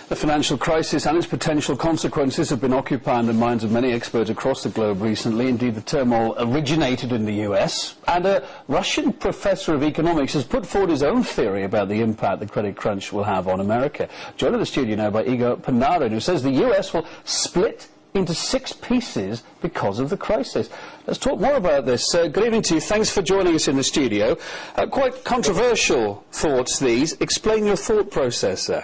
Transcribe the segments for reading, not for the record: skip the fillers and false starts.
The financial crisis and its potential consequences have been occupying the minds of many experts across the globe recently. Indeed, the turmoil originated in the US, and a Russian professor of economics has put forward his own theory about the impact the credit crunch will have on America. Joined in the studio now by Igor Panarin, who says the US will split into 6 pieces because of the crisis. Let's talk more about this. Good evening to you. Thanks for joining us in the studio. Quite controversial thoughts, these. Explain your thought process there.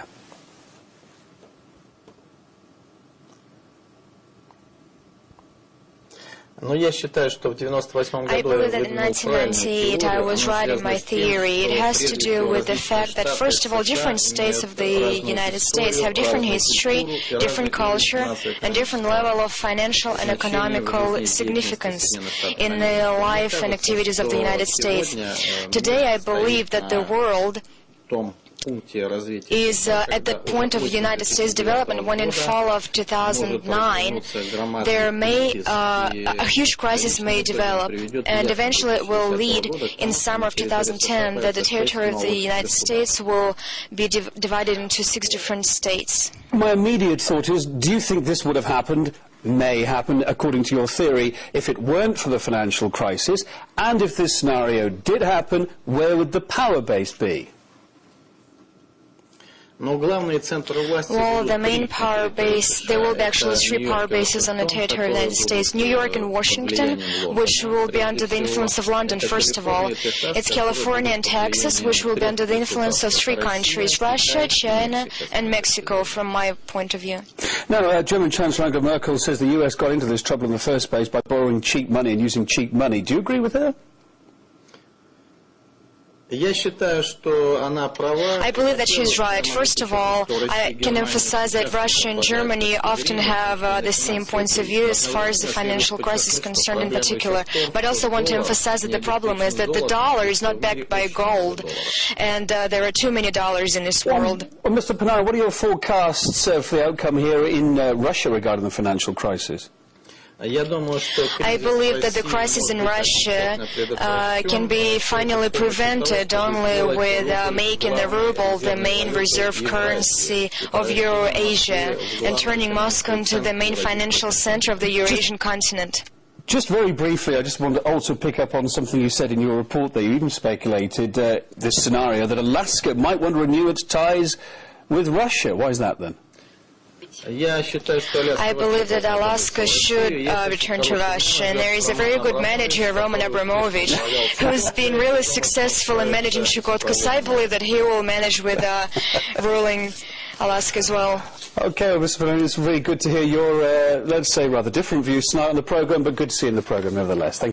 I believe that in 1998 I was right in my theory. It has to do with the fact that, first of all, different states of the United States have different history, different culture, and different level of financial and economical significance in the life and activities of the United States. Today I believe that the world is at the point of United States development when in fall of 2009 there may a huge crisis may develop, and eventually it will lead in summer of 2010 that the territory of the United States will be divided into 6 different states. My immediate thought is, do you think this would have happened, may happen, according to your theory, if it weren't for the financial crisis? And if this scenario did happen, where would the power base be? Well, the main power base, there will be actually 3 power bases on the territory of the United States. New York and Washington, which will be under the influence of London, first of all. It's California and Texas, which will be under the influence of 3 countries, Russia, China, and Mexico, from my point of view. Now, German Chancellor Angela Merkel says the US got into this trouble in the first place by borrowing cheap money and using cheap money. Do you agree with her? I believe that she's right. First of all, I can emphasize that Russia and Germany often have the same points of view as far as the financial crisis is concerned in particular. But I also want to emphasize that the problem is that the dollar is not backed by gold, and there are too many dollars in this world. Well, Mr. Panarin, what are your forecasts for the outcome here in Russia regarding the financial crisis? I believe that the crisis in Russia can be finally prevented only with making the ruble the main reserve currency of Eurasia and turning Moscow into the main financial center of the Eurasian continent. Just very briefly, I just want to also pick up on something you said in your report there. You even speculated this scenario that Alaska might want to renew its ties with Russia. Why is that then? I believe that Alaska should return to Russia, and there is a very good manager, Roman Abramovich, who's been really successful in managing Chukotka, so I believe that he will manage with ruling Alaska as well. Okay, well, Mr. Panarin, it's really good to hear your, let's say, rather different views tonight on the programme, but good to see you in the programme nevertheless. Thank you.